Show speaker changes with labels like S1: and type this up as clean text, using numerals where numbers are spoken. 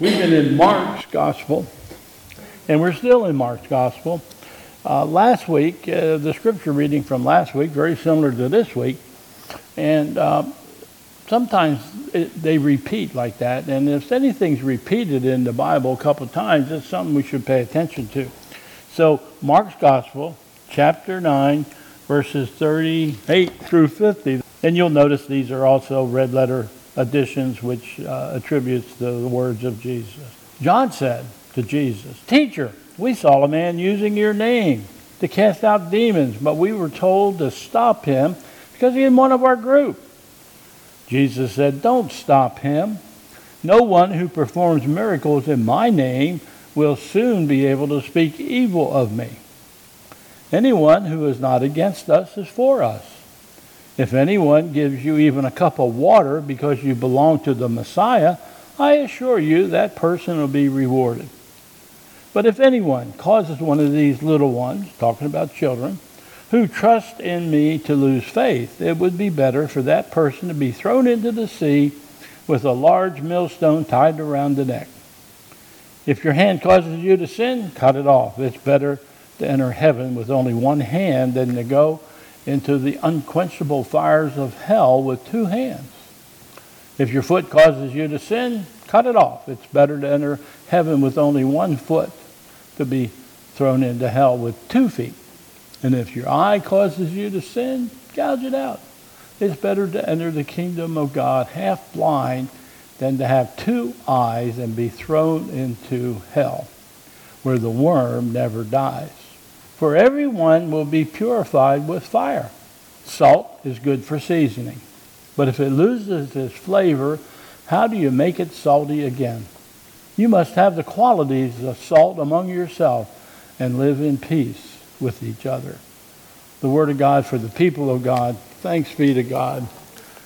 S1: We've been in Mark's Gospel, and we're still in Mark's Gospel. Last week, the scripture reading from last week, very similar to this week, and sometimes they repeat like that, and if anything's repeated in the Bible a couple of times, it's something we should pay attention to. So, Mark's Gospel, chapter 9, verses 38 through 50, and you'll notice these are also red letter additions which attributes the words of Jesus. John said to Jesus, "Teacher, we saw a man using your name to cast out demons, but we were told to stop him because he is one of our group." Jesus said, "Don't stop him. No one who performs miracles in my name will soon be able to speak evil of me. Anyone who is not against us is for us. If anyone gives you even a cup of water because you belong to the Messiah, I assure you that person will be rewarded. But if anyone causes one of these little ones," talking about children, "who trust in me to lose faith, it would be better for that person to be thrown into the sea with a large millstone tied around the neck. If your hand causes you to sin, cut it off. It's better to enter heaven with only one hand than to go into the unquenchable fires of hell with two hands. If your foot causes you to sin, cut it off. It's better to enter heaven with only one foot to be thrown into hell with 2 feet. And if your eye causes you to sin, gouge it out. It's better to enter the kingdom of God half blind than to have 2 eyes and be thrown into hell, where the worm never dies. For everyone will be purified with fire. Salt is good for seasoning, but if it loses its flavor, how do you make it salty again? You must have the qualities of salt among yourself and live in peace with each other." The word of God for the people of God. Thanks be to God.